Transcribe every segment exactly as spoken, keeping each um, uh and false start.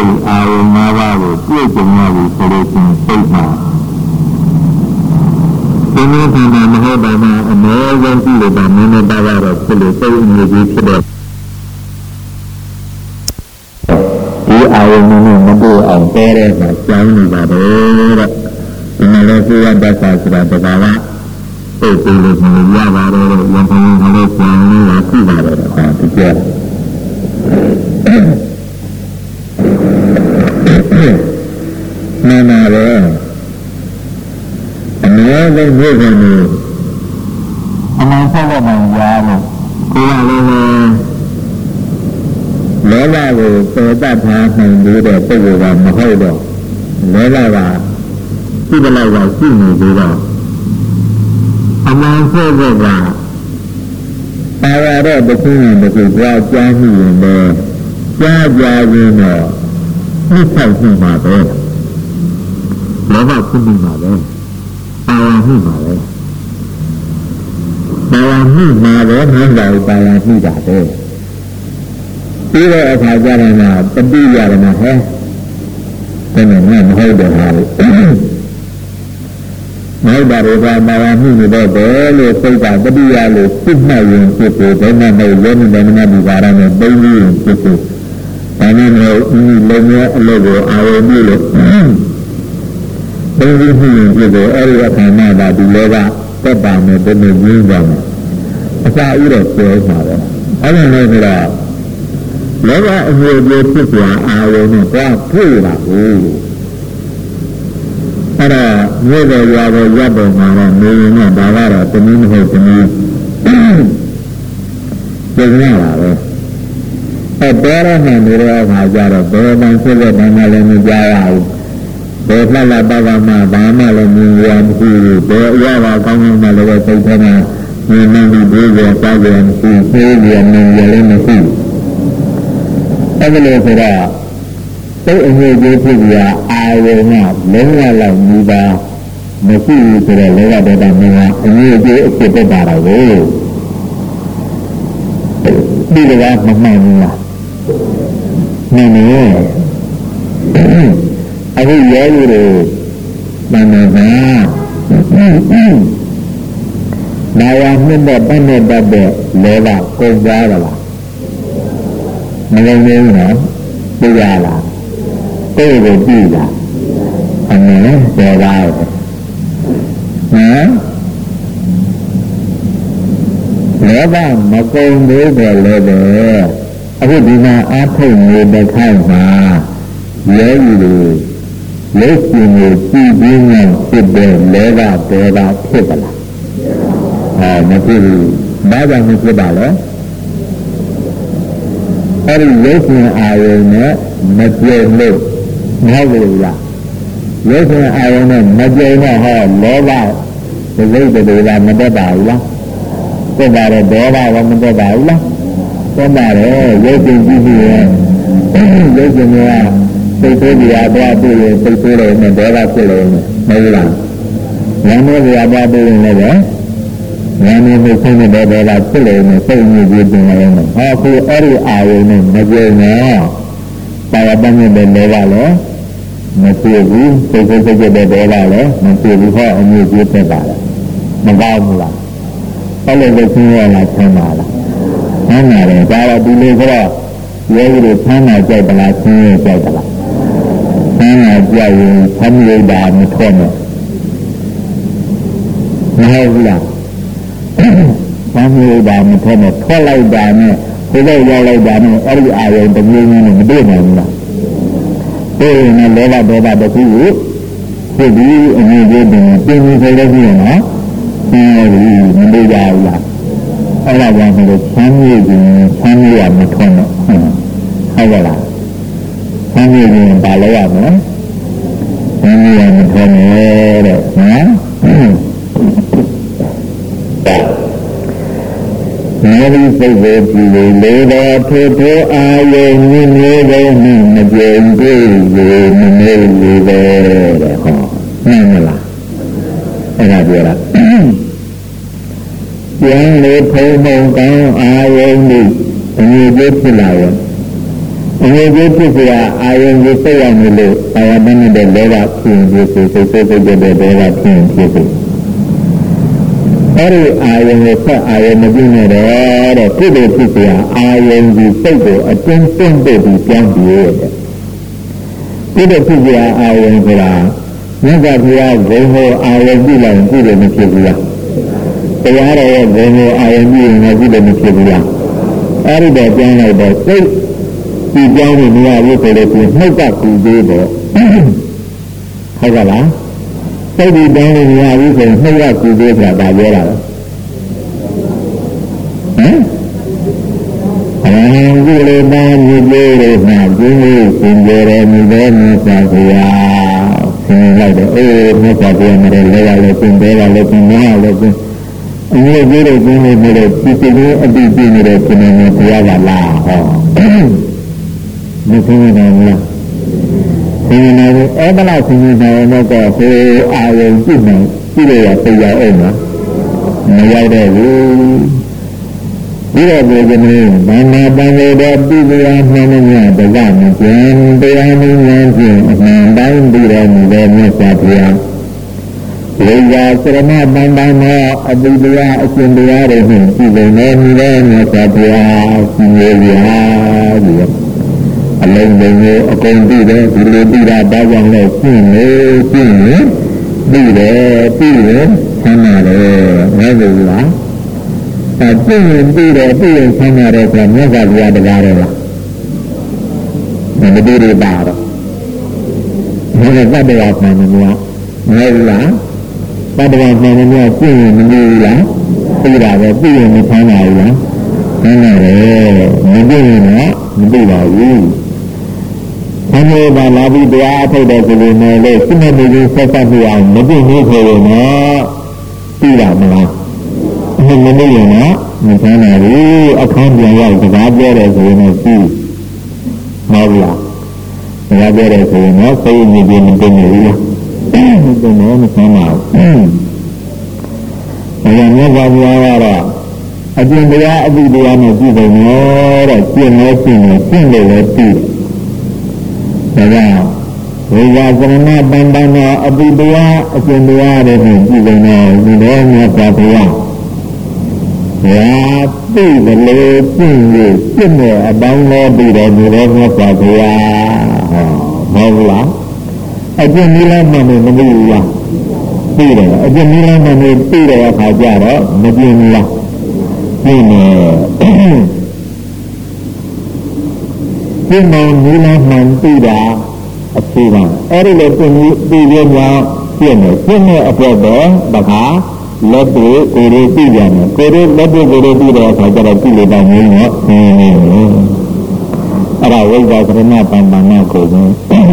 အာရုံ၅ပါးကိုပြည့်စုံရပြီဆိုလို့ရှိရင်စိတ်မှာဒီနေ့ခန္ဓာမဟုတ်ပါဘူးအမေဆုံးကြည့်လို့ဒါနည်းနည်းပါးတော့ဖြစ်လို့စိတ်အငြိကြီးဖြစ်တော့ဒီအာရုံနဲ့မတူအောင်တဲတဲ့မှာကျောင်းနေပါတယ်တဲ့ဒီမှာလည်းသိရတတ်တာဆိုတာတကားကသိပြီးလို့မရပါတယ်တဲ့ရံဖန်ကလေးကျောင်းနေတာကြည့်ပါတယ်ဟောဒီကျနာနာရောအများဆုံးမြို့ကမျိုးအမှန်ဆက်တဲ့မှာရားလို့ကိုယ်ကလည်းလောဘကိုပယ်တတ်ထားနိုင်ပြီးတဲ့ပုဂ္ဂိုလ်ကမဟုတ်တော့လောဘကရှိတဲ့လောက်ကရှိနေပြီးတော့အမှန်ဆက်တဲ့ကပါရတဲ့တစ်ခုနဲ့တစ်ခုကြောက်ကြားမှုရင်လည်းကြားကြားရင်းတော့နှိမ့်ဆောက်မှုမှာပဲလောဘဖြစ်နေမှာပဲပါရမှုမှာပဲပါရမှုမှာပဲနှမ်းတာပါရမှုတာပဲပြီးတော့အခါကျတော့မှတတိယရမဟဲ့ဘယ်နဲ့မှမဟုတ်တော့ဟာလို့မဟုတ်တာတွေကပါရမှုတွေတော့ဘယ်လိုစိတ်ကတတိယလို့ဖြစ်မှရင်ဖြစ်ကိုဘယ်နဲ့မှလည်းမနေမနေဒီပါရနဲ့ပုံပြီးရင်ဖြစ်ကိုဒါနဲ့တော့ဒီလုံးဝအလုပ်ကိုအာရုံပြုလို့ပုံပြီးမှုရင်ဖြစ်ကိုအဲ့ဒီအခါမှသာဒီလောကတက်ပါမယ်တမင်းရင်းပါမယ်အစာဥတော့ပြောမှာပဲအဲ့ဒါလည်းဆိုတော့လောကအမှုတွေဖြစ်စွာအာရုံနဲ့သွားတွေ့တာကိုအဲ့ဒါမြို့တော်ရွာတော်ရပ်တော်မှာတော့နေရင်တော့ဒါကတော့တမင်းမဟုတ်တမင်းပြင်ရတာပဲအဲ့တော်ရမှနေတဲ့အခါကျတော့ဘယ်မှဖြစ်တဲ့ဘာမှလည်းမကြားရဘူးဘယ်လှလှပပမှဘာမှလည်းမြင်ရမရှိဘူးဘယ်အရာကောင်းကောင်းမှလည်းစိတ်ထဲမှာမြင်နေပြီးဘယ်ကြောက်ရမရှိသေးရမြင်ရလည်းမရှိအဲ့ဒါလို့ဆိုတော့စိတ်အငြိကြီးဖြစ်ပြီးအာရုံကလုံးဝလောက်မြည်ပါမရှိဘူးဆိုတော့လောကဒေတာမြင်ကအငြိကြီးအဖြစ်တက်တာတော့ဒီကမမှန်ဘူးလားနည်းနည်းအခုရဲလူတွေမှန်တယ်ဗျာနာယနှစ်တဲ့ပတ်နဲ့ပတ်တဲ့လောကကုန်သွားတာလားမလုံးနေဘူးနော်သိရလားသိရပြီလားအမေပြောပါဦးဟမ်လောဘမကုန်သေးတယ်လည်းပဲအခုဒီမှာအားထုတ်နေတဲ့ခိုင်မှာရဲလူတွေလက်ရှင်ကိုကြည့်ပြီးမှဖြစ်တဲ့လောဘဒေါသဖြစ်ပါလားအဲမဖြစ်ဘူးဘာကြောင့်မဖြစ်ပါလဲအဲ့ဒီလက်ရှင်အာရုံနဲ့မကြုံလို့မဟုတ်ဘူးလားလက်ရှင်အာရုံနဲ့မကြုံတော့ဟောလောဘဒီလိုတည်းကမတတ်ပါဘူးလားတက်ပါတယ်ဒေါသကမတက်ပါဘူးလားတက်ပါတယ်လက်ရှင်ကြည့်ပြီးရင်လက်ရှင်ကစိတ်ဆိုးကြတော့တွေ့ရင်စိတ်ဆိုးတယ်နဲ့ဒေါသဖြစ်လို့မဟုတ်လားဉာဏ်နဲ့ကြတော့တွေ့ရင်လည်းဉာဏ်နဲ့မဆုံးတဲ့ဒေါသဖြစ်လို့နဲ့စိတ်ညစ်ပြီးတင်လာရင်ဟောခုအဲ့ဒီအာရုံနဲ့မကြုံနဲ့ပါရပန်းတဲ့ဒေါသလည်းမဖြစ်ဘူးစိတ်ဆိုးကြတဲ့ဒေါသလည်းမဖြစ်ဘူးဟောအမျိုးကြီးဖြစ်ပါလားမကောင်းဘူးလားအဲ့လိုပဲသိရလားဆင်းပါလားဆင်းပါတယ်ဒါတော့ဒီလိုဆိုတော့ရဲကြီးတွေဆင်းလာကြိုက်ပါလားဆင်းရကြိုက်ပါလားဆင်းလာကြိုက်ရင်ဆင်းရတာမထွက်နဲ့မဟုတ်ဘူးလားဆင်းရတာမထွက်နဲ့ထွက်လိုက်တာနဲ့ဒီလိုရောက်လိုက်တာနဲ့အဲ့ဒီအာရုံတစ်မျိုးမျိုးနဲ့မတွေ့နိုင်ဘူးလားတွေ့ရင်လည်းလောဘဒေါသတစ်ခုကိုဖြစ်ပြီးအမြင်ကြီးတင်ပြင်းပြင်းဆိုလို့ရှိရင်နော်ဆင်းရပြီမတွေ့ကြဘူးလားအဲ့ဒါကြောင့်မို့ဆင်းရခြင်းဆင်းရမထွက်နဲ့ဟုတ်ကဲ့လားဆင်းရဲရင်ပါလို့ရမယ်ဆင်းရဲမထွက်နဲ့တဲ့နော်မေရီစိတ်ကိုကြည့်လို့လေတော်ထိုးထိုးအာယုံမြင်မျိုးကိုမကြုံတွေ့လို့မနေလို့ပဲတဲ့ဟောမှန်မလားအဲ့ဒါပြောတာပြန်လေဖုံဖုံကောင်းအာယုံဒီအမျိုးကြီးဖြစ်လာရောအငြိကြီးဖြစ်စရာအာယုံကိုစိတ်ရောက်နေလို့ဘာဝတန်းတဲ့လောဘဖြစ်ဖြစ်စိတ်စိတ်စိတ်စိတ်တဲ့ဒေဝဖြစ်ဖြစ်ဖြစ်အဲ့ဒီအာယုံကိုဆက်အာယုံမပြည့်နဲ့တော့တဲ့ကုသိုလ်ဖြစ်စရာအာယုံကိုစိတ်ကိုအတင်းတွန်းပို့ပြီးပြန်ပြေးတဲ့ကုသိုလ်ဖြစ်စရာအာယုံဆိုတာမြတ်စွာဘုရားဂုဏ်ဟောအာယုံပြုလိုက်ကုသိုလ်မဖြစ်ဘူးလားတရားတော်ရဲ့ဂုဏ်ဟောအာယုံပြုရင်ကုသိုလ်မဖြစ်ဘူးလားအဲ့ဒီတော့ပြန်လိုက်တော့စိတ်ဒီကြောင်းကိုမရဘူးဆိုလို့ပြင်နှုတ်ကကူသေးတော့ဟုတ်ကလားစိတ်ဒီကြောင်းကိုမရဘူးဆိုရင်နှုတ်ကကူသေးဆိုတာဒါပြောတာဟမ်အမှန်ကြီးလေပါမြည်လေးတွေမှာကျင်းလေးသင်ကြရမြည်တဲ့မြတ်စွာဘုရားဆင်းလိုက်တော့အေးမြတ်စွာဘုရားမလည်းလဲရလဲသင်ပေးရလဲသင်မရလဲသင်အမြဲတည်းကျင်းလေးမျိုးတွေပြည့်စုံအတိပြည့်နေတဲ့ရှင်နေဘုရားကလားဟောမသိနိုင်ဘူးလားသိနေတယ်အဲ့ဒါလားသိနေတယ်တော့ဟိုအာရုံကြည့်နေကြည့်ရပြရအောင်နော်မရောက်တော့ဘူးဒီတော့ဒီကနေ့ဘာမှပန်းလို့တော့ပြည်ပြားမှန်းနေရတကမကျန်တရားမင်းများဖြင့်အမှန်တိုင်းပြီးတော်မူတဲ့မြတ်စွာဘုရားလေယာစရဏပန်းပန်းသောအတိတရားအရှင်တရားတွေဖြင့်ပြည်လုံနေမူတဲ့မြတ်စွာဘုရားရှင်ရေရာဒီအလုံးစုံကိုအကုန်ပြီးတယ်ဒီလိုပြီးတာဘာကြောင့်လဲရှင်းနေရှင်းနေပြီးတယ်ပြီးတယ်ဆမ်းရတယ်မဟုတ်ဘူးလားအဲပြီးရင်ပြီးတယ်ပြီးရင်ဆမ်းရတယ်ဆိုမြတ်စွာဘုရားတရားတော်လားမတူရပါတော့ဘယ်ကတည်းကဆမ်းနေမလားမဟုတ်လားတတ္တဝါဆမ်းနေများရှင်းရင်မလို့လားပြီးတာပဲပြီးရင်မဆမ်းပါဘူးလားဆမ်းရတယ်မပြီးရင်တော့မပြီးပါဘူးအမေကလာပြီးတရားအထုတ်တဲ့ကလေးနဲ့လေစိမတူကြီးဆက်ဆက်ပြအောင်မသိနေခေရင်တော့ပြီးတာမလားအမေမနေရင်တော့မဆန်းနိုင်ဘူးအခန်းပြန်ရောက်စကားပြောတယ်ဆိုရင်လည်းပြီးမဟုတ်လားစကားပြောတယ်ဆိုရင်တော့စိတ်ညစ်ပြီးမသိနေဘူးလားသိနေမဆန်းပါဘူးအဲဒါမြတ်စွာဘုရားကတော့အကျင့်တရားအတိတရားနဲ့ပြည့်စုံတော့ကျင့်လို့ကျင့်လို့ကျင့်လို့လည်းပြီးဒါကြောင့်ဝိဇာကရဏပန္ပန္နောအပိတရားအကျင့်တရားတွေနဲ့ကြည့်နေတယ်ဒီလိုမြတ်စွာဘုရား။ရာသိတယ်လို့ကျင့်လို့ကျင့်တယ်အပေါင်းတော်ပြီးတယ်ဒီလိုမြတ်စွာဘုရားဟောမဟုတ်လားအကျင့်နည်းလည်းမှမသိဘူးလားသိတယ်အကျင့်နည်းလည်းမှမသိတဲ့အခါကျတော့မကျင့်ဘူးလားသိနေဒီမောင်နီလာမှန်ပြီးတာအစီပါအဲ့ဒီလိုပြင်ပြီးပြီးပြောင်းပြည့်နေပြည့်နေအပေါ်တော့တခါလက်တွေကိုယ်ရပြီးပြန်တယ်ကိုယ်ရလက်တွေကိုယ်ရပြီးတဲ့အခါကျတော့ပြည်လေတိုင်းမျိုးတော့အင်းအဲ့ဒါဝိဇ္ဇာကရဏပန္ပန္နကိုပဲ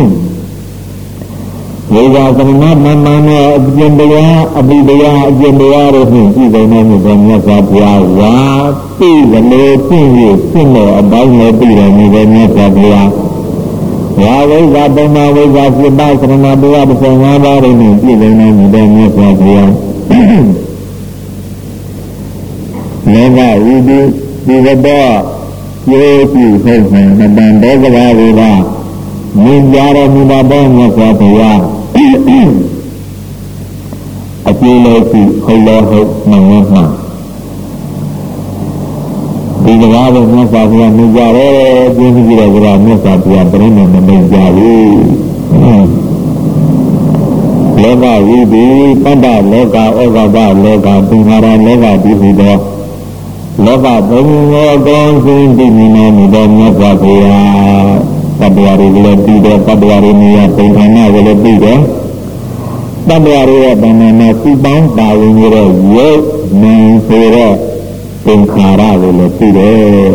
ဝိဇ္ဇာကရဏပန္ပန္နအကျင့်တရားအပိတရားအကျင့်တရားတို့ဖြင့်ပြည်စုံနေမှုပဲမြတ်စွာဘုရားဝါသိတယ်လို့ပြည့်ရပြည့်လို့အပေါင်းနဲ့ပြည်တယ်မြတ်စွာဘုရားဝါဝိဇ္ဇာပုံမှန်ဝိဇ္ဇာပြပါကရဏဘုရားပစ္စေငါးပါးတို့နဲ့ပြည်စုံနေမှုပဲမြတ်စွာဘုရားလောကဝိတုဒီကတော့ကျေးဇူးဟုတ်မှန်မတန်ဒေကဘာဝေကမြင်ကြရမူပါတော့မြတ်စွာဘုရားအပြေလို့ရှိဟုတ်လို့ဟုတ်မှန်မှန်ဒီကဘာကိုမြတ်စွာဘုရားမြင်ကြတယ်ပြင်းပြီးတော့ကမြတ်စွာဘုရားပြိနေမမြင်ကြဘူးလောကဝိတုပတ္တလောကဩဃဘလောကသင်္ခါရလောကဒီဟူသောလောကဘုံရောကောင်းစဉ်တည်နေနေတော်မြတ်စွာဘုရားတတ္တဝါတွေကလည်းပြီးတော့တတ္တဝါတွေနေရာသင်္ခါရကိုလည်းပြီးတော့တတ္တဝါတွေရဲ့ဗန္ဒနာစုပေါင်းပါဝင်ရတဲ့ရုပ်နာမ်ဆိုတဲ့သင်္ခါရကိုလည်းပြီးတယ်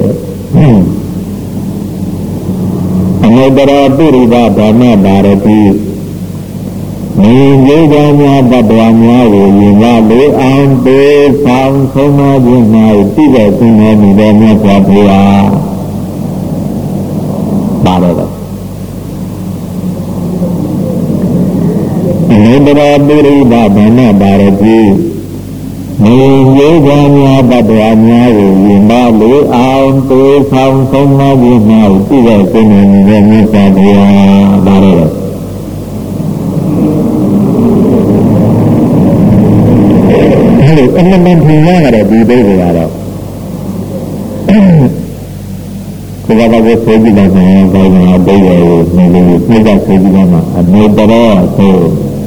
အနုတ္တရပုရိသဓမ္မပါရတိမြင်ကြကြများတတ္တဝါများကိုယင်ကလေးအောင်ပေးဆောင်ဆုံးမခြင်း၌ပြည့်တဲ့သင်္ကေတမြတ်မြတ်စွာဘုရားပါတော့အနုတ္တရပုရိသဓမ္မပါရတိနေရေးကြများတတ်တော်များကိုရင်ပါလေအောင်သွေးဆောင်ဆုံးမပြီးမှပြည့်တဲ့စိတ်နဲ့မြတ်စွာဘုရားပါတော့အဲ့အမှန်တန်ထင်ရတဲ့ဒီဘိဓိကတော့ဘုရားကဆိုကြည့်လိုက်ရင်ဘာမှအဘိဓိကိုနေလို့ပြည့်တဲ့ဆိုကြည့်လိုက်မှအနေတော်ဆို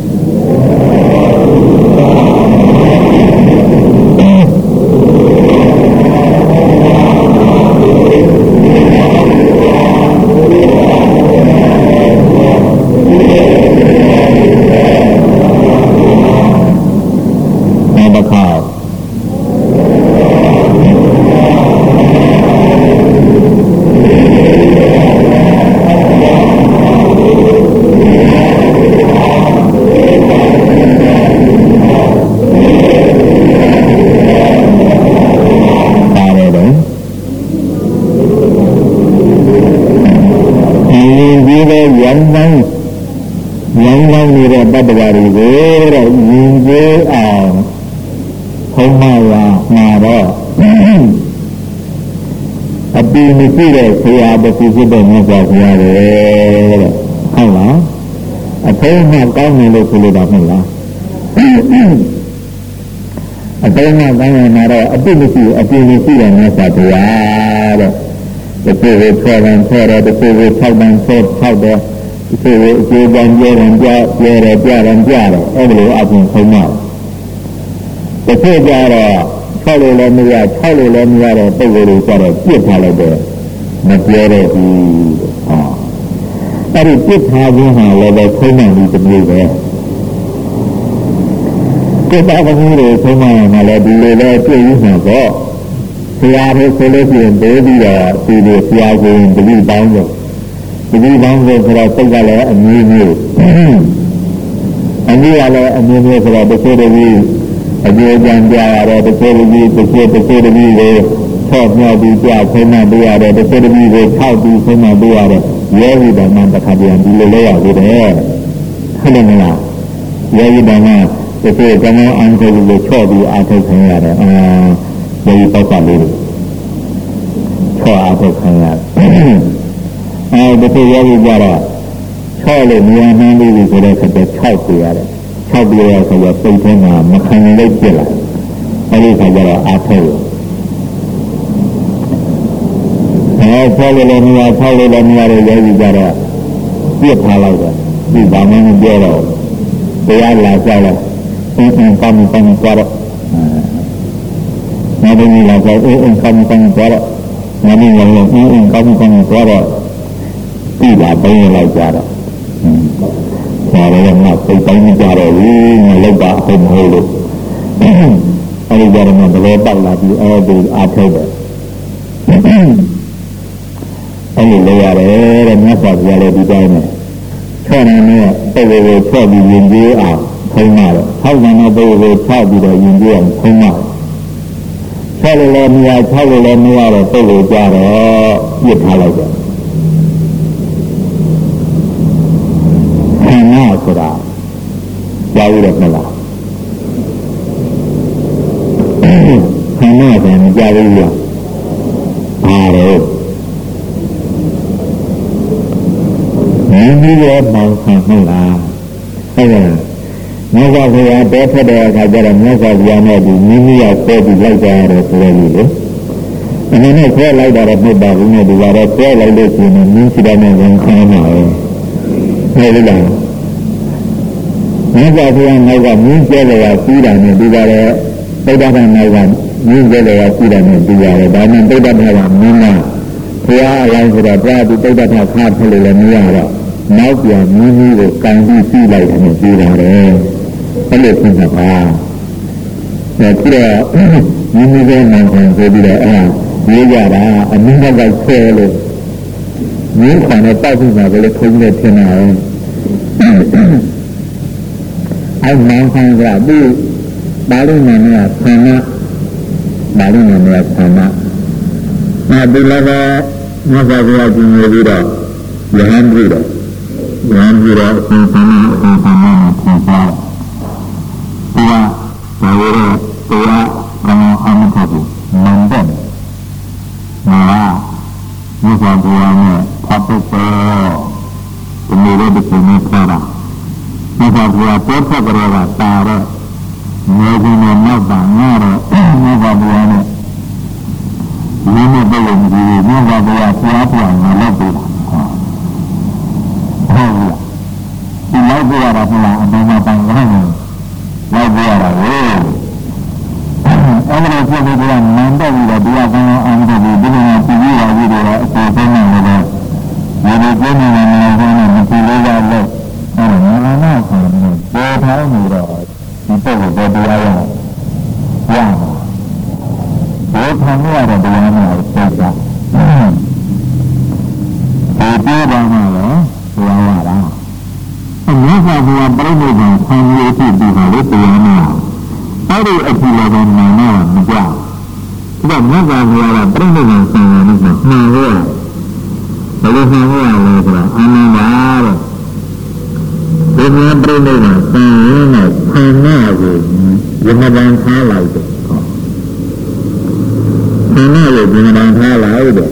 ရှိတဲ့ဆရာတခုဖြစ်တဲ့မြတ်စွာဘုရားလေတဲ့ဟုတ်လားအဖေးမှကောင်းတယ်လို့ဆိုလို့တော့မဟုတ်လားအဖေးမှကောင်းတယ်မှာတော့အပြစ်မရှိအပြစ်မရှိတဲ့မြတ်စွာဘုရားတဲ့တချို့ကိုဆွဲတယ်ဆွဲတယ်တချို့ကိုထောက်တယ်ဆွဲထောက်တယ်တချို့ကိုအကျိုးကံကြဲတယ်ကြဲတယ်ကြတယ်ကြတယ်အဲ့ဒီလိုအပြင်ဆုံးတော့တချို့ကြတော့၆လို့လည်းမရ၆လို့လည်းမရတဲ့ပုံကိုယ်တွေကြတော့ပြစ်ထားလိုက်တယ်မပြောတော့ဘူးဟာအဲ့ဒီပြစ်ထားခြင်းဟာလည်းပဲဆုံးမပြီးတမျိုးပဲကိုယ်တော်ကကြီးတွေဆုံးမမှာလည်းဒီလိုပဲပြည့်ရမှာပေါ့ဆရာတို့ဆိုလို့ရှိရင်ပိုးပြီးတော့ဒီလိုဆရာကိုတတိပေါင်းလို့တတိပေါင်းဆိုတော့စိတ်ကလည်းအမျိုးမျိုးအမျိုးကလည်းအမျိုးမျိုးဆိုတော့တစ်ချို့တည်းအကျိုးကြံပြရတယ်တစ်ချို့တည်းတစ်ချို့တစ်ချို့တည်းကိုဆော့မြောက်ပြီးကြာဆုံးမပေးရတယ်တစ်ချက်တစ်ပြီးကိုထောက်ပြီးဆုံးမပေးရတယ်ရဲဝိဒနာတစ်ခါပြန်ဒီလိုလဲရသေးတယ်ဟုတ်တယ်မလားရဲဝိဒနာတစ်ချက်ကောင်းအောင်ကိုကိုချော့ပြီးအားထုတ်ခံရတယ်အာဒီပတ်ပတ်လေးချော့အားထုတ်ခံရတယ်အဲဒီရဲဝိကြတော့ချော့လို့ဉာဏ်မှန်းပြီးဆိုတဲ့ဆက်ချက်၆ပြရတယ်၆ပြရဆိုတော့စိတ်ထဲမှာမခံနိုင်လို့ပြစ်လာအဲဒီခါကျတော့အားထုတ်အဲဆောလို့လည်းမရဆောလို့လည်းမရတဲ့ယောဂီကြတော့ပြစ်ထားလိုက်တယ်ဒီဘာမှမပြောတော့တရားလာကြတော့အင်းအင်းကောင်းကောင်းကြတော့နာမည်လာကြအင်းအင်းကောင်းကောင်းကြတော့နာမည်လည်းအင်းအင်းကောင်းကောင်းကြတော့ဒီလာပိုင်းလိုက်ကြတော့ဒါလည်းငါစိတ်တိုင်းကြတော့ဘူးငါလောက်တာအဟုတ်မဟုတ်လို့အဲဒီကြတော့ငါဘယ်လိုပေါက်လာပြီးအဲဒီအားထုတ်တယ်အဲ့ဒီလေရတယ်တဲ့မြတ်စွာဘုရားလည်းဒီတိုင်းနဲ့ချော့နေနဲ့ပုံကိုချော့ပြီးရင်ပြေးအောင်ခုံးရတယ်။ဟောက်ကနေပုံကိုချော့ပြီးတော့ရင်ပြေးအောင်ခုံးရတယ်။ချော့လို့လည်းမရချော့လို့လည်းမရတော့ပုံကိုကြတော့ပြစ်ထားလိုက်တယ်။ခန္ဓာဆိုတာကြားရတဲ့မလားခန္ဓာကမကြားဘူးလားဘာလို့ဒီလိုမောင်းခံမလားအဲ့ဒါမြတ်စွာဘုရားတောထွက်တဲ့အခါကျတော့မြတ်စွာဘုရားနဲ့ဒီမိမိရောက်ဆွဲပြီးလိုက်ကြရတယ်ဆိုလို့လေအနေနဲ့ဆွဲလိုက်တာတော့မဟုတ်ပါဘူးနဲ့ဒီကတော့ဆွဲလိုက်လို့ရှိရင်မြင်းစီတဲ့နဲ့ဝန်ခံမှာပဲဟုတ်လားမြတ်စွာဘုရားနောက်ကမြင်းကျဲတယ်ကစီးတာနဲ့ဒီကတော့ပိဋကနာနောက်ကမြင်းကျဲတယ်ကစီးတာနဲ့ဒီရတယ်ဒါနဲ့ပိဋကနာကမြင်းလားဘုရားအလောင်းဆိုတော့ပြားပြီးပိဋကနာခါထလို့လည်းမရတော့နောက်ပြန်မိမိကိုကံပြီးကြည့်လိုက်တယ်ပြီးပါတယ်အဲ့လိုဖြစ်တာပါဒါကြည့်တော့မိမိရဲ့နာမ်ကိုဆိုပြီးတော့အဲ့ရေးကြတာအမြင့်ကဆွဲလို့မြင်းခံတဲ့တောက်ပြီးမှလည်းခုံးနေထင်တာပဲအဲ့မောင်ခံကသူ့ပါဠိနာမည်ကဆန္ဒပါဠိနာမည်ကဆန္ဒအဲဒီလည်းပဲမြတ်စွာဘုရားကျင့်ပြီးတော့ယဟန်ပြီးတော့ယဟန်ပြီးတော့ဆန္ဒဆန္ဒဆန္ဒဆန္ဒဘုရားဘာလို့လဲตัวเราเอาไม่ถูกมันเด่นนะว่านี่ความตัวเนี่ยพอไปเจอจะมีเรื่องที่ไม่พอละนี่ความตัวเปิดเข้าไปเลยว่าตาเลยเมื่อที่มันนอกบ้านนอกเลยนี่ความตัวเนี่ยนี่ไม่เป็นอย่างดีนี่ความตัวเสียเปล่ามาเล่นดีเฮ้ยที่เราเบื่อเราเวลาอันนี้มาตั้งไว้เนี่ยเราเบื่อเราเว้ยเอาไปเลยเพื่อนเพื่อนมันได้ดีเลยดีอ่ะก็อันนี้ดีดีนะที่ยี่ห้อยี่ดีเลยตัวเท่านั้นเลยยี่ดีเพื่อนเนี่ยมันเพื่อนเนี่ยมันคือเรื่องอะไรเออมันน่าสนใจตัวเท่านี้เลยที่ตัวตัวดีอะไรว่างตัวทำอะไรตัวดีอะไรตัวจ้ะตัวดีบ้างเหรอตัวอะไรอันนี้ก็คือประเด็นของความรู้ที่ดีกว่าตัวนี้အဲ့ဒီအဖြစ်လည်းမနာနဲ့မကြောက်ဒါကမြတ်စွာဘုရားကပြိဋိဘံဆံဃာနဲ့မှန်လို့ဘယ်လိုမှန်လို့ရလဲဆိုတာအနန္တတဲ့ဒီမှာပြိဋိဘံဆံရင်းနဲ့ဆံနာကိုယမဘံထားလိုက်တယ်ဆံနာကိုယမဘံထားလိုက်တယ်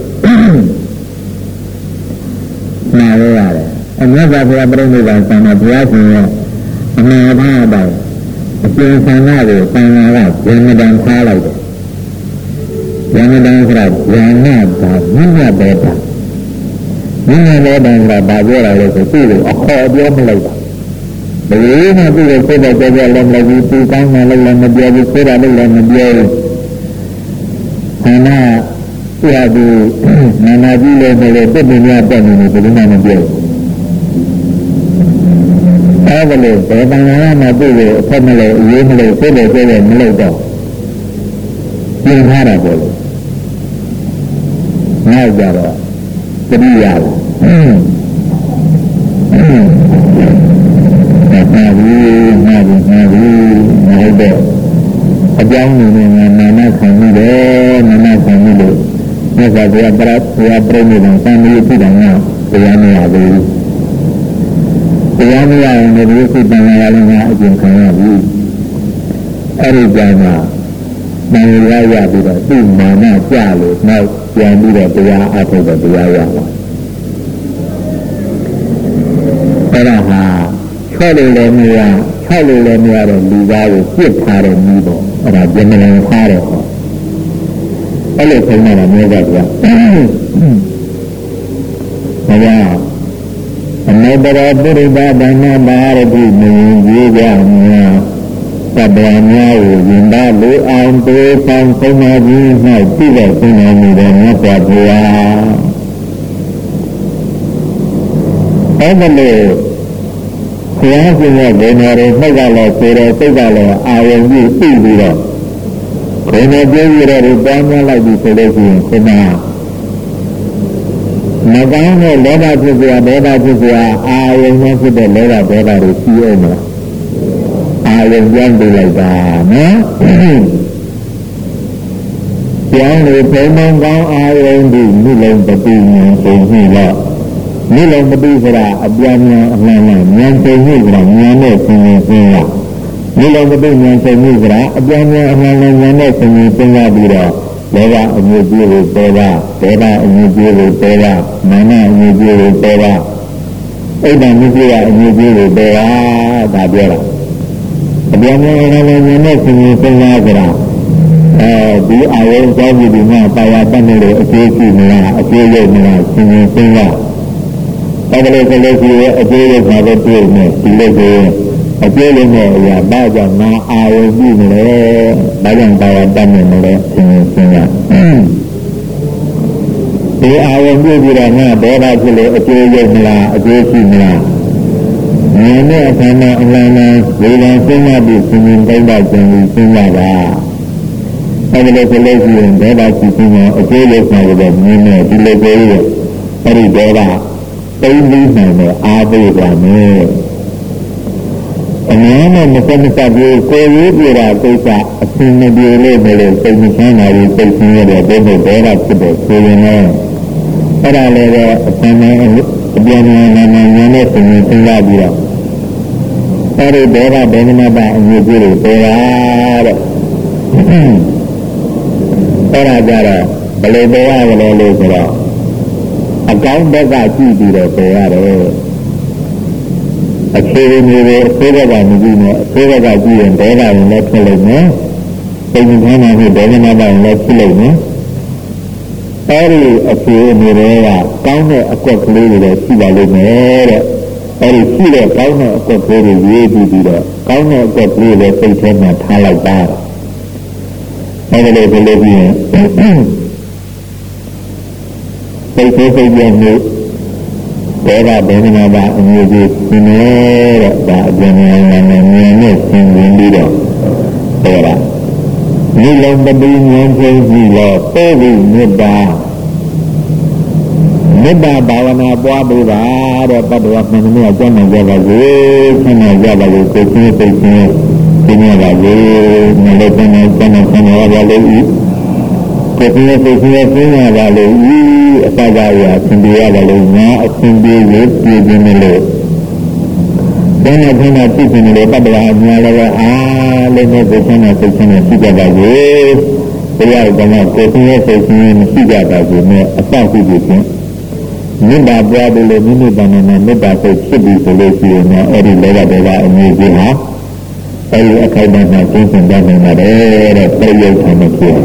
နားရရတယ်အမြတ်စွာဘုရားပြိဋိဘံဆံဃာဘုရားရှင်ရဲ့အနာဘာတိုင်းအကျဉ်းဆန္ဒကိုသံဃာကဉာဏ်တန်ထားလိုက်တယ်။ဉာဏ်တန်ဆိုတာဉာဏ်နဲ့ဒါမြင့်မြတ်တဲ့တာမြင့်မြတ်တဲ့တာကဘာပြောရလဲဆိုသူ့ကိုအခေါ်ပြောမလိုက်တာ။ဘယ်လိုမှသူ့ကိုစိတ်တော့ကြကြလည်းမလုပ်ဘူးသူကောင်းမှလည်းလည်းမပြောဘူးဆိုတာလည်းလည်းမပြောဘူး။ဆန္ဒသူ့ဟာသူနာနာကြီးလည်းပဲပြည့်ပြည့်မြတ်တဲ့နေနေဘယ်လိုမှမပြောဘူးအဲ့ဒါလို့ဘယ်တန်ခါမှသူ့ကိုအဖက်မလို့အရေးမလို့စိတ်လို့စိတ်လို့မလို့တော့ပြင်ထားတာပေါ့လေနောက်ကြတော့တတိယပါနာဘူးနာဘူးနာဘူးမဟုတ်တော့အကြောင်းနေနေနာနာခံပြီးတယ်နာနာခံပြီးလို့မြတ်စွာဘုရားပြတ်ဘုရားပြိဋိဘံသံဃာဖြစ်တယ်နော်တရားမရဘူးတရားမရရင်လည်းဒီစိတ်တန်ခါလည်းအကျဉ်းခံရပြီအဲ့ဒီကြောင့်မှနာရရပြီးတော့သူ့မာနကြလို့နောက်ပြန်ပြီးတော့တရားအထုတ်တော့တရားရပါအဲ့ဒါဟာချော့လို့လည်းမရချော့လို့လည်းမရတော့လူသားကိုပြစ်ထားတဲ့နည်းပေါ့အဲ့ဒါဂျမလန်ခါတယ်ပေါ့အဲ့လိုခေါင်းတာမျိုးကကြာဘာလဲအမေတရပုရိသဒါနဘာရတိမြင်ကြီးကြမြာသဗ္ဗံများကိုယင်ပါလိုအောင်တေဆောင်ဆုံးမကြီး၌ပြည့်တဲ့ဆုံးမနေတဲ့မြတ်စွာဘုရားအဲ့ဒါလို့ဘုရားရှင်ရဲ့ဂုဏ်တော်တွေနှုတ်ကလည်းဆိုတယ်စိတ်ကလည်းအာရုံကြီးသိပြီးတော့ဂုဏ်တော်ပြည့်ရတဲ့ပေါင်းများလိုက်ပြီးဆိုလို့ရှိရင်ခဏမကောင်းတဲ့လောဘဖြစ်เสียဒေါသဖြစ်เสียအာယုံနဲ့ဖြစ်တဲ့လောဘဒေါသတွေရှိအောင်မလားအာယုံပြန်ပြလိုက်တာနော်ပြန်လို့ဘုံဘုံကောင်းအာယုံဒီမိလုံးပတိဉာဏ်ဆိုပြီတော့မိလုံးပတိဆိုတာအပြန်ဉာဏ်အမှန်နဲ့ဉာဏ်ဆိုပြီဆိုတာဉာဏ်နဲ့သင်ရင်သင်ရမိလုံးပတိဉာဏ်ဆိုပြီဆိုတာအပြန်ဉာဏ်အမှန်နဲ့ဉာဏ်နဲ့သင်ရင်သင်ရပြီးတော့လောဘအမြင့်ကြီးကိုပယ်ပါဒေါသအမြင့်ကြီးကိုပယ်ပါမာနအမြင့်ကြီးကိုပယ်ပါအိတ်တမြင့်ကြီးကအမြင့်ကြီးကိုပယ်ပါဒါပြောတာအပြန်ပြန်လည်းလည်းနဲ့ဆင်းရဲစဉ်းစားကြတာအဲဒီအာရုံကြောင့်ဒီမှာပါရတတ်နေလို့အကျိုးရှိမလားအကျိုးရမလားဆင်းရဲစဉ်းစားအဲ့ဒါလို့ဆိုလို့ရှိရင်အကျိုးရပါတော့ပြည့်နေဒီလိုဆိုအကျိုးလေးနဲ့အရာဘာကြောင့်ငါအာရုံပြုနေလဲဘာကြောင့်ပါရတတ်နေလဲဆင်းရဲစဉ်းစားဒီအာရုံပြုပြီးတော့ငါဒေါသဖြစ်လို့အကျိုးရမလားအကျိုးရှိမလားဉာဏ်နဲ့အခန္ဓာအလန္တဝေဒနာစဉ်းစားပြီးစဉ်းရင်တိုင်းတာကြံပြီးစဉ်းစားတာအဲဒီလိုဆိုလို့ရှိရင်ဒေါသရှိခြင်းနဲ့အကျိုးလေးဆောင်ရတဲ့မြင်တဲ့ဒီလိုကိုရအဲဒီဒေါသတိမ့်ပြီးနိုင်တဲ့အာသေကနဲ့အမြဲတမ်းမစမစပြီးကိုယ်ရေးပြတာကိစ္စအဆင်မပြေလို့မလို့စိတ်မချမ်းသာပြီးစိတ်ဆင်းရဲတဲ့ဒေါသဒေါသဖြစ်တဲ့ဆိုရင်လည်းအဲ့ဒါလည်းပဲအဆင်မအပြန်အလှန်နာနာနဲ့စဉ်းစဉ်းစားပြီးတော့အဲဒီဒေါသဒေါမနတာအမြင့်ကြီးတွေပေါ်လာတဲ့အဲ့ဒါကြတော့ဘယ်လိုပေါ်ရလဲလို့ဆိုတော့အကောင်းဘက်ကကြည့်ပြီးတော့ပေါ်ရတယ်အခြေအနေတွေအဆိုးဘက်ကမကြည့်နဲ့အဆိုးဘက်ကကြည့်ရင်ဒေါသရင်လည်းဖြစ်လိမ့်မယ်စိတ်ကြီးနှမ်းမှုဒေါသနာပိုင်းလည်းဖြစ်လိမ့်မယ်အဲဒီအခြေအနေတွေကကောင်းတဲ့အကွက်ကလေးတွေလည်းရှိပါလိမ့်မယ်တဲ့အဲဒီရှိတဲ့ကောင်းတဲ့အကွက်ကလေးတွေရေးပြီးပြီးတော့ကောင်းတဲ့အကွက်ကလေးလည်းစိတ်ထဲမှာထားလိုက်ပါအဲဒီလိုဆိုလို့ပြီးရင်စိတ်သေးစိတ်ပြည့်မှုဒေဝဒေဝနာပါအမျိုးကြီးရှင်နေတဲ့ဒါအကျဉ်းဉာဏ်နဲ့ဉာဏ်နဲ့သင်ဝင်ပြီးတော့ဟောတာဒီလုံးပတိဉာဏ်ချင်းကြီးတော့ပို့ပြီးမေတ္တာမေတ္တာဘာဝနာပွားပေးပါတဲ့တတ္တဝါမှန်သမျှကျမ်းမှာကြပါစေဆင်းရဲကြပါစေကိုယ်ချင်းစိတ်ချင်းပြင်းရပါစေမလို့တည်းကျမ်းမှာဆင်းရဲပါလေကိုယ်ချင်းစိတ်ချင်းပြင်းရပါလေအစကားရအစဉ်ပြေရပါလို့ငါအစဉ်ပြေကိုပြည်ပြင်းလို့ဘယ်နဲ့ဘယ်နဲ့ပြည်ပြင်းလို့တတ္တဝါအများလည်းအားလည်းနဲ့ကိုယ်ချင်းနဲ့စိတ်ချင်းနဲ့ရှိကြပါစေတရားတော်မှာကိုယ်ချင်းရဲ့စိတ်ချင်းမရှိကြပါဘူးနဲ့အစရှိပြီးချင်းမေတ္တာပွားလို့မိမိတဏ္ဍာနဲ့မေတ္တာစိတ်ဖြစ်ပြီးဆိုလို့ရှိရင်အဲ့ဒီလောဘဒေဝအမျိုးကြီးဟာအဲ့ဒီအခိုက်အတန့်နဲ့ကျင့်စဉ်တတ်နိုင်ပါတယ်တဲ့ပြည့်ရုပ်ထားမှဖြစ်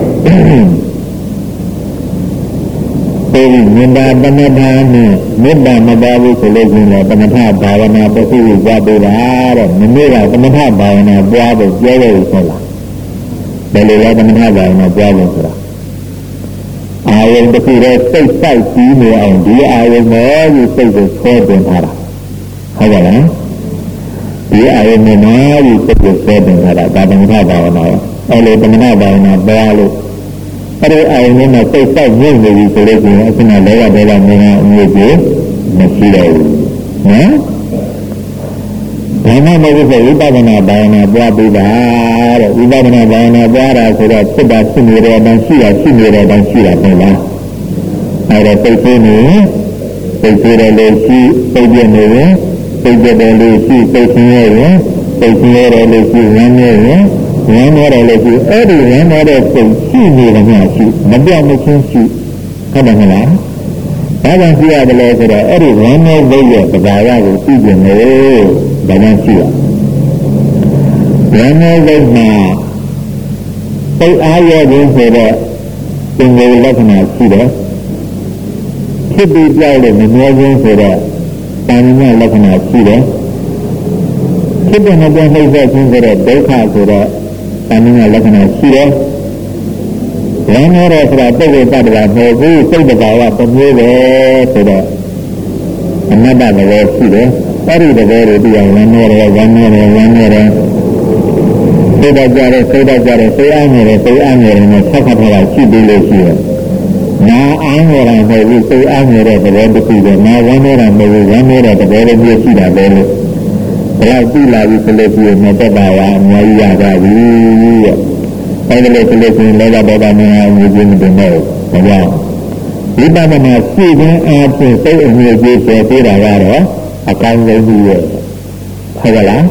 အဲဒီမေတ္တာတမထာနဲ့မေတ္တာမပါဘူးဆိုလို့ရှိရင်တမထဘာဝနာတစ်ခုကိုကြပေးတာတဲ့မနေ့ကတမထဘာဝနာပွားဖို့ပြောလို့ဆိုလားဘယ်လိုလဲတမထဘာဝနာပွားလို့ဆိုတာအာယုန်တစ်ခုတည်းစိတ်ဆိုင်ပြီးနေအောင်ဒီအာယုန်နဲ့ဒီစိတ်ကိုဆွဲတင်ထားတာဟုတ်ပါလားဒီအာယုန်နဲ့ဒီစိတ်ကိုဆွဲတင်ထားတာဒါတမထဘာဝနာအဲလိုတမထဘာဝနာပွားလို့အဲ့ဒီအာယုန်နဲ့စိတ်ဆိုင်နေနေပြီဆိုလို့ရှိရင်အခုနလောကဒေဝမြင်အမျိုးကြီးမရှိတော့ဘူးနော်ဒါမှမဟုတ်ဆိုဝိပဿနာဘာဝနာပွားပြီးတာတဲ့ဝိပဿနာဘာဝနာပွားတာဆိုတော့ဖြစ်တာဖြစ်နေတဲ့အတိုင်းရှိတာရှိနေတဲ့အတိုင်းရှိတာပေါ့လားအဲ့ဒါစိတ်သေးနေစိတ်သေးတယ်လို့ရှိစိတ်ပြနေရင်စိတ်ပြတယ်လို့ရှိစိတ်ဆင်းရဲရင်စိတ်ဆင်းရဲတယ်လို့ရှိဝမ်းနေရင်ဝမ်းနေတယ်လို့ရှိအဲ့ဒီဝမ်းနေတဲ့စိတ်ရှိနေတယ်များရှိမပြောင်းမချင်းရှိဟုတ်တယ်မလားဒါကြောင့်ရှိရတယ်လို့ဆိုတော့အဲ့ဒီဝမ်းနေတဲ့ရဲ့ပဒါရကိုသိကျင်လို့ဒါကြောင့်ရှိရဝမ်းနေတဲ့မှာစိတ်အားရခြင်းဆိုတော့သင်္ကေတလက္ခဏာရှိတယ်ဖြစ်ပြီးပြောက်လို့မမြဲခြင်းဆိုတော့တာဏိမလက္ခဏာရှိတယ်ဖြစ်တဲ့နဲ့ပြန်နှိမ့်ဆက်ခြင်းဆိုတော့ဒုက္ခဆိုတော့တာဏိမလက္ခဏာရှိတယ်ဝမ်းနေတဲ့ဆိုတာပုဂ္ဂိုလ်တ attva မဟုတ်ဘူးစိတ်တဘာဝတစ်မျိုးပဲဆိုတော့အနတ္တသဘောရှိတယ်အဲ့ဒီသဘောတွေပြီးအောင်ဝမ်းနေတယ်ဝမ်းနေတယ်ဝမ်းနေတယ်စိတ်တကြတယ်စိတ်တကြတယ်စိတ်အားနေတယ်စိတ်အားနေတယ်နဲ့ဆက်ခါထားတာရှိပြီးလို့ရှိတယ်နာအားနေတာမဟုတ်ဘူးစိတ်အားနေတဲ့သဘောတစ်ခုပဲနာဝမ်းနေတာမဟုတ်ဘူးဝမ်းနေတဲ့သဘောတစ်မျိုးရှိတာပဲလို့ဘယ်လောက်ကြည့်လာပြီဆိုလို့ရှိရင်မြတ်တရားအများကြီးရပါပြီရဲ့အဲ့ဒါလို့ဆိုလို့ရှိရင်လောဘဒေါသမေဟအမျိုးကြီးမတင်တော့ဘူးဒါကြောင့်ဝိပဿနာရှိခြင်းအပြင်စိတ်အမျိုးကြီးဆိုသေးတာကတော့အကောင်းဆုံးကြီးရဲ့ဟုတ်ကလား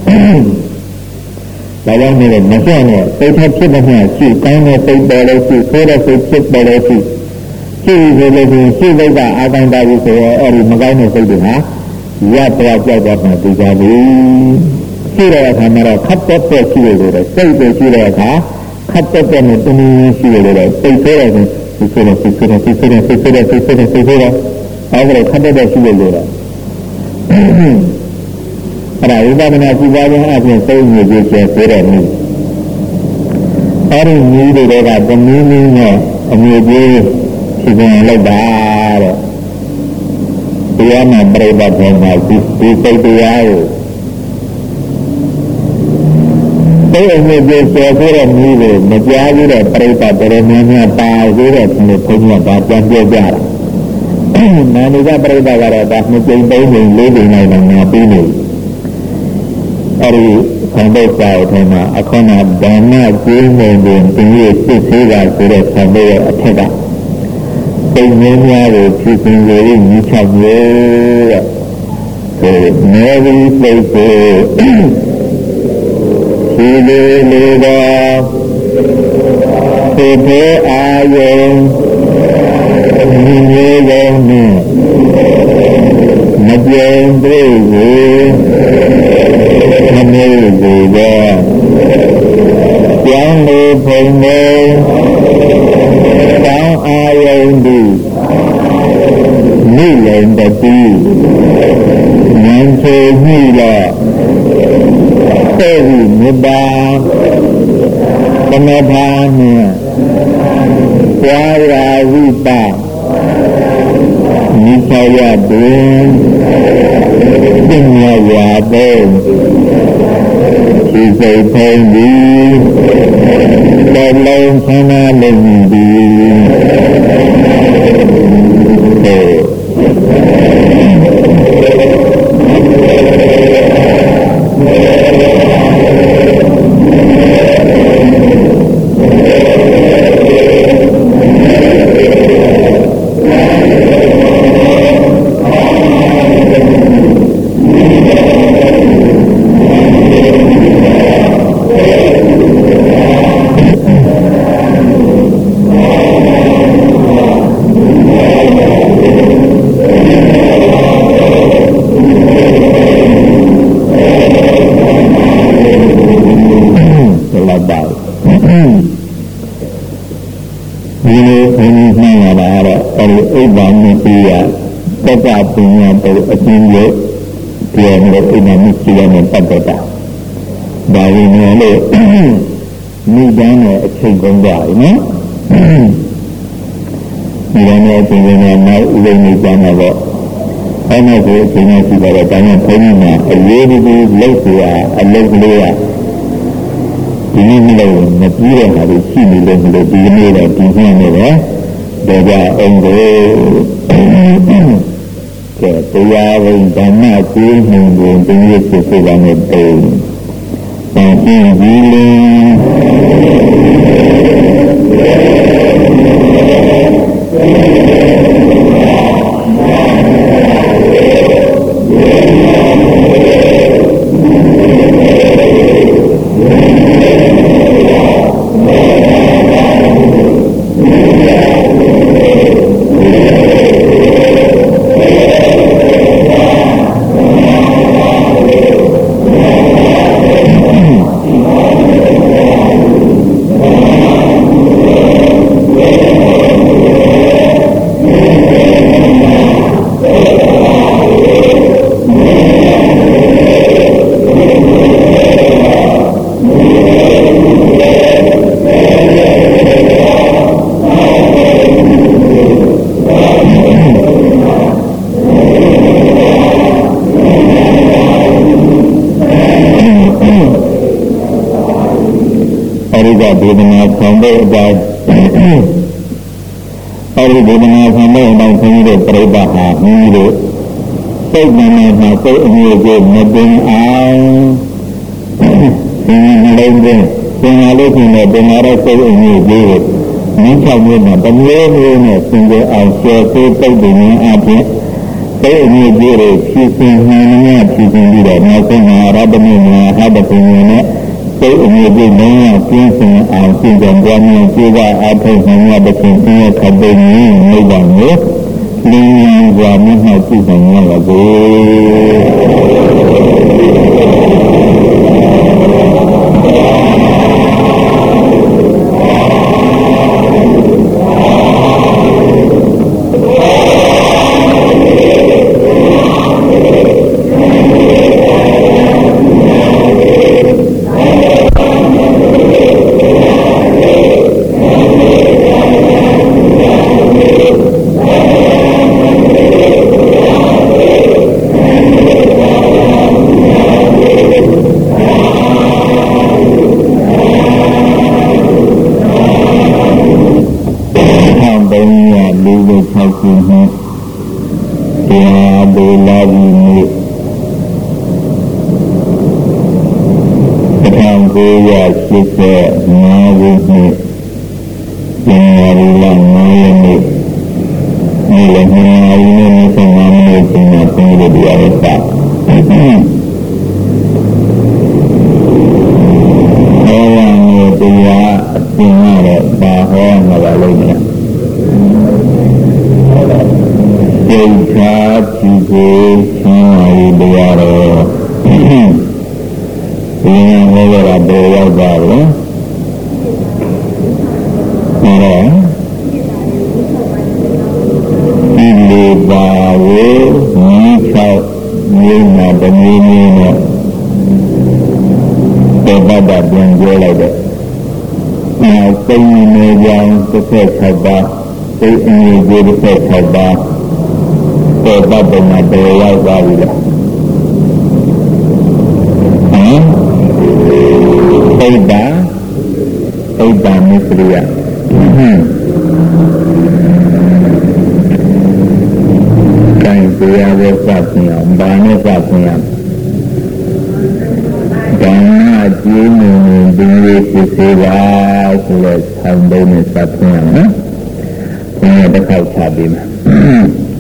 ဒါကြောင့်ဒီမစွန့်နဲ့စိတ်ထဖြစ်တဲ့မှရှိကောင်းတဲ့စိတ်ပေါ်လို့ရှိဆိုးတဲ့စိတ်ဖြစ်ပေါ်လို့ရှိရှိဆိုလို့ရှိရင်ရှိစိတ်ကအာသံတာကြီးဆိုတော့အဲ့ဒီမကောင်းတဲ့စိတ်တွေဟာရတော့ကြောက်တော့မှသိကြပြီရှိတဲ့အခါမှာတော့ခတ်တက်တက်ရှိလို့တဲ့စိတ်တွေရှိတဲ့အခါခတ်တက်တက်နဲ့တနည်းရှိလို့တဲ့စိတ်ဆိုးတဲ့စိတ်ဆိုးတဲ့စိတ်ဆိုးတဲ့စိတ်ဆိုးတဲ့စိတ်ဆိုးတဲ့စိတ်ဆိုးတဲ့စိတ်ဆိုးတဲ့အဲ့ဒါခတ်တက်တက်ရှိလို့တဲ့အဲ့ဒါဝိပဿနာကြည့်ပါခြင်းအပြင်သိဉ္ဇေကျေဆိုတဲ့နည်းအဲ့ဒီနည်းတွေကတနည်းနည်းနဲ့အမျိုးကြီးဖြစ်ပြန်လိုက်တာတဲ့တရားနာပြိပ္ပတ်ထဲမှာဒီဒီစိတ်တရားကိုသိအမျိုးကြီးဆိုတဲ့နည်းကိုမကြားဘူးတဲ့ပြိပ္ပတ်တွေများများပါသေးတဲ့ဒီလိုဘုန်းကြီးကပြန်ပြောကြတာနာမည်ကပြိပ္ပတ်ကတော့ဒါနှစ်ကြိမ်သုံးကြိမ်လေးကြိမ်လိုက်တော့ငါပြီးနေအဲ့ဒီဆံပုတ်စာအထက်မှာအခဏဒါနကျင်းနေတယ်ဒီနေ့စစ်သေးတာဆိုတဲ့ဆံပုတ်ရဲ့အထက်ကစိတ်ငြင်းများကိုဖြစ်စဉ်တွေညီချမျိုးတဲ့ဒီနေပြီးစိတ်ကိုဒီလိုလိုတော့သေသေးအာယုံဒီမျိုးကောင်းနဲ့မပြောင်းသေးဘူးမမေ့ဘူးတော့ကျောင်းလေးဖုံနေတောင်းအာယုံဒီမိလည်းတတိဉာဏ်ချေမိတော့သိပြီမြတ်တာသမထာနဲ့ဝါရာဝိပနိစ္စယတုပညာယာတုဒီစိတ်ထုံးသည်တော်လုံးဆန္ဒလုံးသည်ပညာပေါ်အကျဉ်းရဲ့ပြောင်းလို့အိမ်မှာမရှိရတဲ့ပတ်သက်တာဒါရင်းနဲ့လို့မိသားနဲ့အချိန်ကုန်ကြရနော်မိသားနဲ့ပြင်နေနောက်ဥပဒေနေကြမှာပေါ့အဲ့ဒါကိုအချိန်နဲ့ရှိတော့ဒါနဲ့ဘုန်းကြီးကအရေးကြီးလောက်เสียအလုပ်ကလေးကဒီနေ့မလို့မပြီးတဲ့ဟာတွေရှိနေလို့မလို့ဒီနေ့တော့ဒီနေ့နဲ့ပဲဒါကြအောင်ကိုတရားဝင်ဓမ္မကိုယ်နှုံကိုသိရဖြစ်စေတာနဲ့တုံးသင်ပြီးလဒေသနာဆောင်တဲ့အတိုင်းအဲဒီဒေသနာဆောင်တဲ့အတိုင်းခွန်ကြီးတို့ပြိဿဟာမိတို့စိတ်နဲ့မှာစိတ်အမျိုးကိုမတင်အောင်ဒီလိုနဲ့သင်္ဃာလို့ရှိရင်ပင်နာတဲ့စိတ်အမျိုးကိုမင်းချောက်မျိုးနဲ့တမျိုးမျိုးနဲ့သင်ကြအောင်ဆွဲဆွဲပုတ်တင်နေအပြင်စိတ်အမျိုးကြီးတွေဖြည့်စင်နှံနေဖြည့်စင်ပြီးတော့နောက်ဆုံးမှာရတ္တမိညာဟတ္တပင်နဲ့စိတ်အမျိုးကြီးလုံးဝကျင်းစင်အောင်ကျင့်ကြံကြမြင်ကျေးဇူးအားထုတ်နိုင်ရတဲ့ခြင်းနဲ့ခပ်သိနေမိဘမျိုးလင်းလင်းစွာမြတ်မှတ်ကြည့်နိုင်ရပါစေပါဟောမှာပါလိမ့်မယ်ကျိတ်သာကြည့်ကိုဆင်းရဲတရားတော်ဒီနေ့ဟောရတာဘယ်ရောက်ပါလဲဒီတော့ဒီလေပါဝေညီချောက်မြေမှာတမီးမီးနဲ့တဲ့ဘာသာပြန်ပြောလိုက်တဲ့နောက်သိနေကြောင်းတစ်ဖက်၆ပါးသိအငြိကြီးတစ်ဖက်၆ပါးတဲ့ဘာသာမှာဘယ်ရောက်ပါပြီလဲဟမ်သိတာသိတာမစ္စရိယဟမ်တိုင်းတရားဝဲစပ်ပြန်အောင်ဘာနဲ့စပ်ပြန်အောင်ဒါနကျေးမွန်ဒီလိုဖြစ်စေပါဆိုတဲ့ဆောင်းတုံးနဲ့စပ်ပြန်အောင်နော်ဘယ်တော့တစ်ခေါက်ချပြီးမှာ